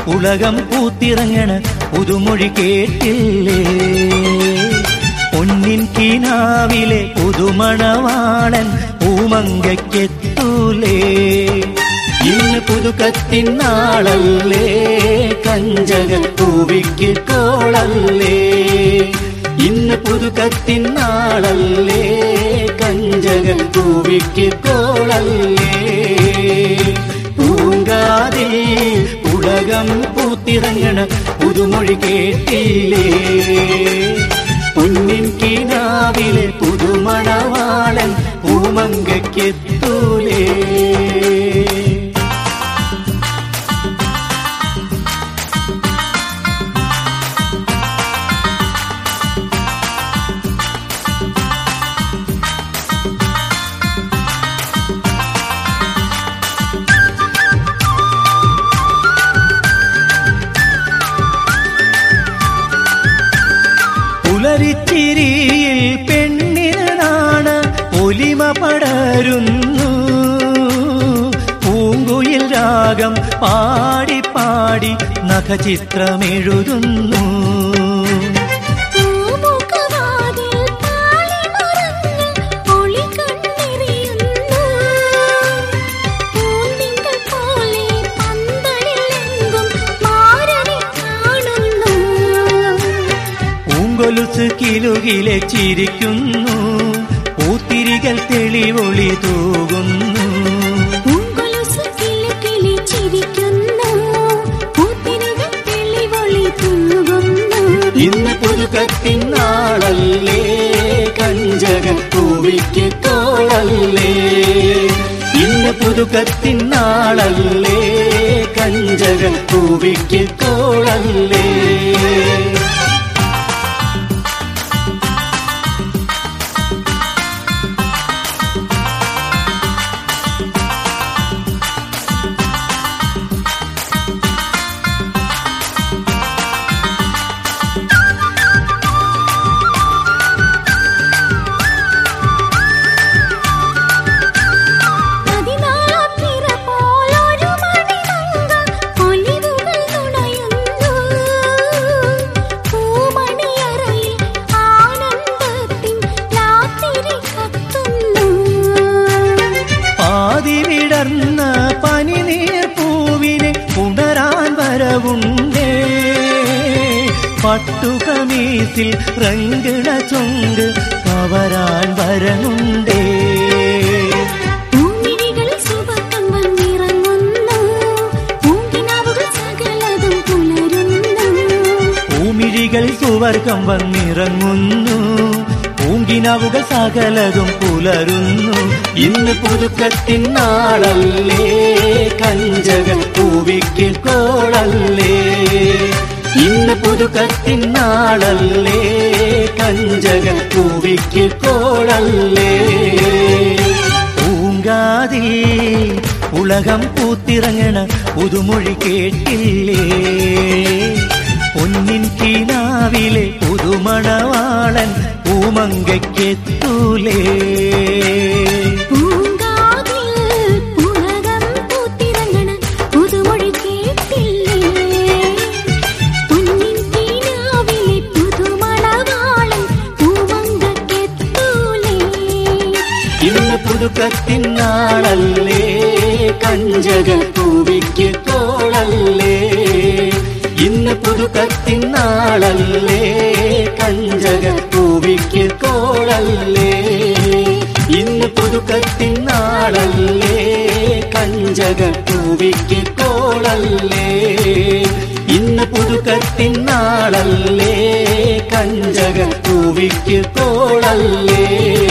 ഉലകം പൂത്തിറങ്ങണ പുതുമൊഴി കേട്ടില്ലേ? പൊന്നിൻ കിനാവിലെ പുതുമണവാളൻ പൂമങ്കയ്ക്കെത്തൂലേ? ഇന്ന് പുതുക്കത്തിൻ നാളല്ലേ, കഞ്ചകപ്പൂവിക്ക് കോളല്ലേ? ഇന്ന് പുതുക്കത്തിൻ നാളല്ലേ, കഞ്ചകപ്പൂവിക്ക് കോളല്ലേ? പൂങ്കാതിൽ ഉലകം പൂത്തിറങ്ങണ പുതുമൊഴി കേട്ടില്ലേ? പൊന്നിൻ കിനാവിലെ പുതുമണവാളൻ പൂമങ്കയ്ക്കെത്തൂലേ? പുലരിച്ചിരിയിൽ പെണ്ണിനാണ് ഒലിമ പടരുന്നു. പൂങ്കുയിൽ രാഗം പാടി പാടി നഖചിത്രമെഴുതുന്നു. കൊലുസ് കിലുകിലെ ചിരിക്കുന്നു, പൂത്തിരികൾ തെളിവൊളി തൂകുന്നു. ഇന്ന് പുതുക്കത്തിൻ നാളല്ലേ, കഞ്ചകപ്പൂവിക്ക് കോളല്ലേ? ഇന്ന് പുതുക്കത്തിൻ നാളല്ലേ, കഞ്ചകപ്പൂവിക്ക് കോളല്ലേ? പനിനീർ പൂവിനെ ഉണരാൻ വരവുണ്ടേ, പട്ടുകമീസിൽ റങ്കിണ ചൊങ്ക് കവരാൻ വരനുണ്ടേ. പൂമിഴികൾ സുവർക്കം വന്നിറങ്ങുന്നു, പൂങ്കിനാവുകൾ സകലതും പുലരുന്നു. പൂമിഴികൾ സുവർക്കം വന്നിറങ്ങുന്നു, പൂങ്കിനാവുകൾ സകലതും പുലരുന്നു. ഇന്ന് പുതുക്കത്തിൻ നാളല്ലേ, കഞ്ചകപ്പൂവിക്ക് കോളല്ലേ? ഇന്ന് പുതുക്കത്തിൻ നാളല്ലേ, കഞ്ചകപ്പൂവിക്ക് കോളല്ലേ? പൂങ്കാതിൽ ഉലകം പൂത്തിറങ്ങണ പുതുമൊഴി കേട്ടില്ലേ? പൊന്നിൻ കിനാവിലെ പുതുമണവാളൻ പൂമങ്കയ്ക്കെത്തൂലേ? ഇന്ന് പുതുക്കത്തിൻ നാളല്ലേ, കഞ്ചകപ്പൂവിക്ക് കോളല്ലേ? ഇന്ന് പുതുക്കത്തിൻ നാളല്ലേ, കഞ്ചകപ്പൂവിക്ക് കോളല്ലേ? ഇന്ന് പുതുക്കത്തിൻ നാളല്ലേ, കഞ്ചകപ്പൂവിക്ക് കോളല്ലേ? ഇന്ന് പുതുക്കത്തിൻ നാളല്ലേ, കഞ്ചകപ്പൂവിക്ക് കോളല്ലേ?